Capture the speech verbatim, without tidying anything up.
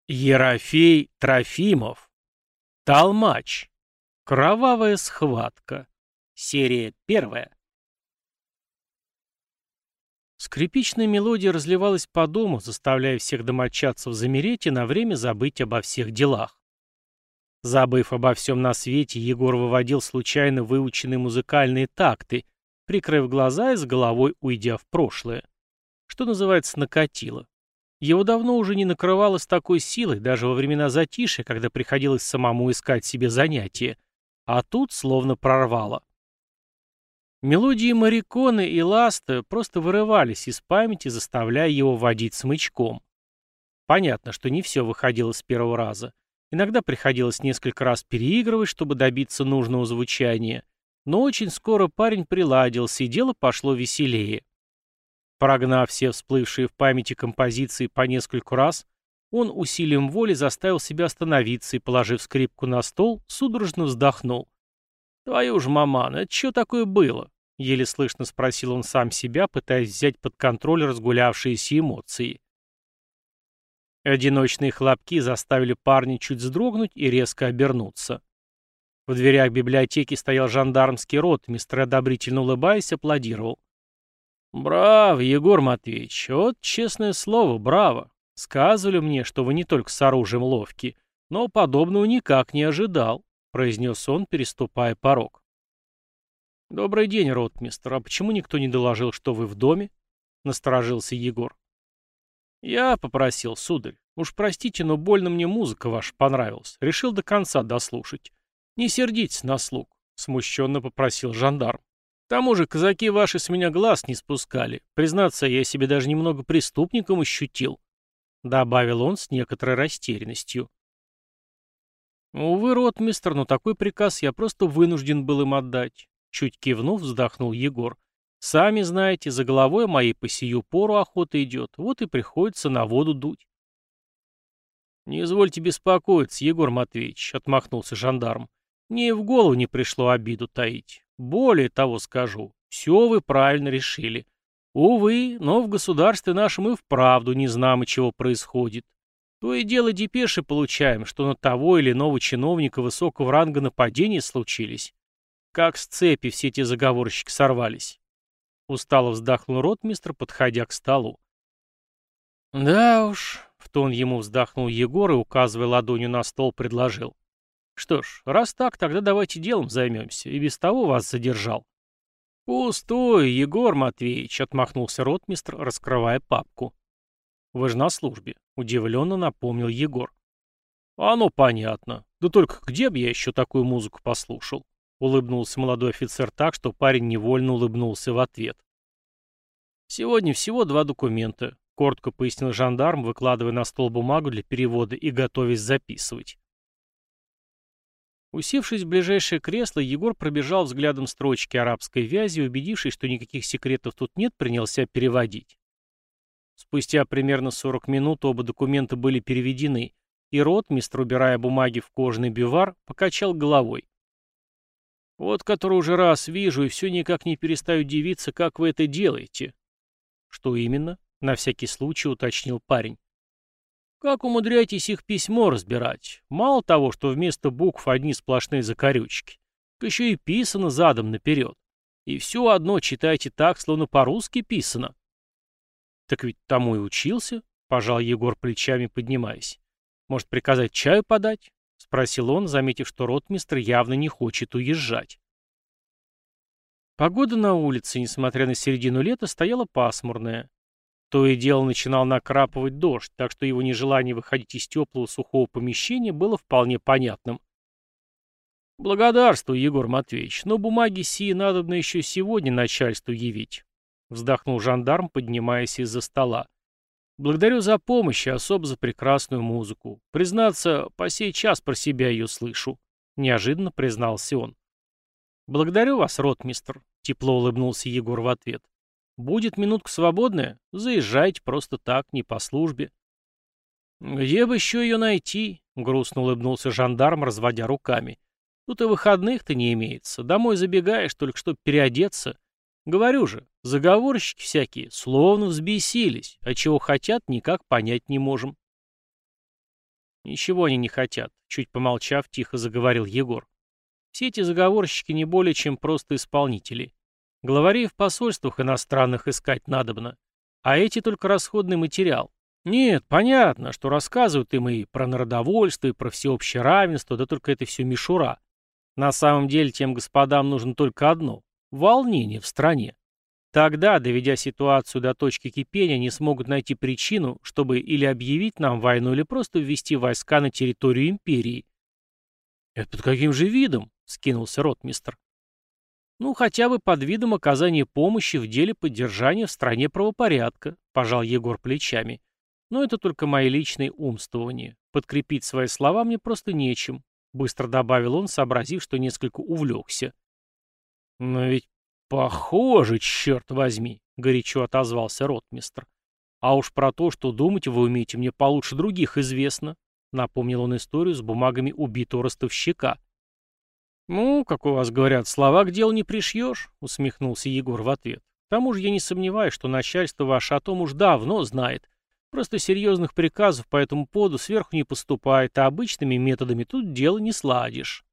Ерофей Трофимов. Толмач. Кровавая схватка. Серия первая. Скрипичная мелодия разливалась по дому, заставляя всех домочадцев замереть и на время забыть обо всех делах. Забыв обо всем на свете, Егор выводил случайно выученные музыкальные такты, прикрыв глаза и с головой уйдя в прошлое. Что называется, накатило. Его давно уже не накрывало с такой силой, даже во времена затишья, когда приходилось самому искать себе занятия. А тут словно прорвало. Мелодии Мариконы и Ласта просто вырывались из памяти, заставляя его водить смычком. Понятно, что не все выходило с первого раза. Иногда приходилось несколько раз переигрывать, чтобы добиться нужного звучания. Но очень скоро парень приладился, и дело пошло веселее. Прогнав все всплывшие в памяти композиции по нескольку раз, он усилием воли заставил себя остановиться и, положив скрипку на стол, судорожно вздохнул. «Твою ж маман, это что такое было?» — еле слышно спросил он сам себя, пытаясь взять под контроль разгулявшиеся эмоции. Одиночные хлопки заставили парня чуть вздрогнуть и резко обернуться. В дверях библиотеки стоял жандармский ротмистр и, одобрительно улыбаясь, аплодировал. «Браво, Егор Матвеевич, вот честное слово, браво. Сказывали мне, что вы не только с оружием ловки, но подобного никак не ожидал», — произнес он, переступая порог. «Добрый день, ротмистр, а почему никто не доложил, что вы в доме?» — насторожился Егор. «Я попросил, сударь. Уж простите, но больно мне музыка ваша понравилась. Решил до конца дослушать. Не сердитесь на слуг», — смущенно попросил жандарм. «К тому же казаки ваши с меня глаз не спускали. Признаться, я себе даже немного преступником ощутил», — добавил он с некоторой растерянностью. «Увы, ротмистр, но такой приказ я просто вынужден был им отдать», — чуть кивнув, вздохнул Егор. «Сами знаете, за головой моей по сию пору охота идет, вот и приходится на воду дуть». «Не извольте беспокоиться, Егор Матвеевич», — отмахнулся жандарм. «Мне и в голову не пришло обиду таить. Более того скажу, все вы правильно решили. Увы, но в государстве нашем и вправду не знамо, чего происходит. То и дело депеши получаем, что на того или иного чиновника высокого ранга нападения случились. Как с цепи все эти заговорщики сорвались». Устало вздохнул ротмистр, подходя к столу. «Да уж», — в тон ему вздохнул Егор и, указывая ладонью на стол, предложил. «Что ж, раз так, тогда давайте делом займемся. И без того вас задержал». «Пустой, Егор Матвеевич», — отмахнулся ротмистр, раскрывая папку. «Вы же на службе», — удивленно напомнил Егор. «Оно понятно. Да только где бы я еще такую музыку послушал?» — улыбнулся молодой офицер так, что парень невольно улыбнулся в ответ. «Сегодня всего два документа», — коротко пояснил жандарм, выкладывая на стол бумагу для перевода и готовясь записывать. Усевшись в ближайшее кресло, Егор пробежал взглядом строчки арабской вязи и, убедившись, что никаких секретов тут нет, принялся переводить. Спустя примерно сорок минут оба документа были переведены, и ротмистр, убирая бумаги в кожаный бювар, покачал головой. «Вот который уже раз вижу, и все никак не перестаю удивиться, как вы это делаете». «Что именно?» — на всякий случай уточнил парень. «Как умудряетесь их письмо разбирать? Мало того, что вместо букв одни сплошные закорючки, так еще и писано задом наперед. И все одно читаете так, словно по-русски писано». «Так ведь тому и учился», — пожал Егор плечами, поднимаясь. «Может, приказать чаю подать?» — спросил он, заметив, что ротмистр явно не хочет уезжать. Погода на улице, несмотря на середину лета, стояла пасмурная. То и дело начинал накрапывать дождь, так что его нежелание выходить из теплого сухого помещения было вполне понятным. «Благодарствую, Егор Матвеевич, но бумаги сии надобно еще сегодня начальству явить», — вздохнул жандарм, поднимаясь из-за стола. «Благодарю за помощь и особо за прекрасную музыку. Признаться, по сей час про себя ее слышу», — неожиданно признался он. «Благодарю вас, ротмистр», — тепло улыбнулся Егор в ответ. «Будет минутка свободная? Заезжайте просто так, не по службе». «Где бы еще ее найти?» — грустно улыбнулся жандарм, разводя руками. «Тут и выходных-то не имеется. Домой забегаешь, только чтоб переодеться. Говорю же, заговорщики всякие, словно взбесились, а чего хотят, никак понять не можем». Ничего они не хотят, чуть помолчав, тихо заговорил Егор. Все эти заговорщики не более чем просто исполнители. Главарей в посольствах иностранных искать надобно. А эти только расходный материал. Нет, понятно, что рассказывают им и про народовольство, и про всеобщее равенство, да только это все мишура. На самом деле тем господам нужно только одно — волнение в стране. Тогда, доведя ситуацию до точки кипения, они смогут найти причину, чтобы или объявить нам войну, или просто ввести войска на территорию империи. «Это под каким же видом?» — скинулся ротмистр. «Ну, хотя бы под видом оказания помощи в деле поддержания в стране правопорядка», — пожал Егор плечами. «Но это только мои личные умствования. Подкрепить свои слова мне просто нечем», — быстро добавил он, сообразив, что несколько увлекся. «Но ведь похоже, черт возьми», — горячо отозвался ротмистр. «А уж про то, что думать вы умеете, мне получше других известно», — напомнил он историю с бумагами убитого ростовщика. «Ну, как у вас говорят, слова к делу не пришьешь», — усмехнулся Егор в ответ. «К тому же я не сомневаюсь, что начальство ваше о том уж давно знает. Просто серьезных приказов по этому поводу сверху не поступает, а обычными методами тут дело не сладишь».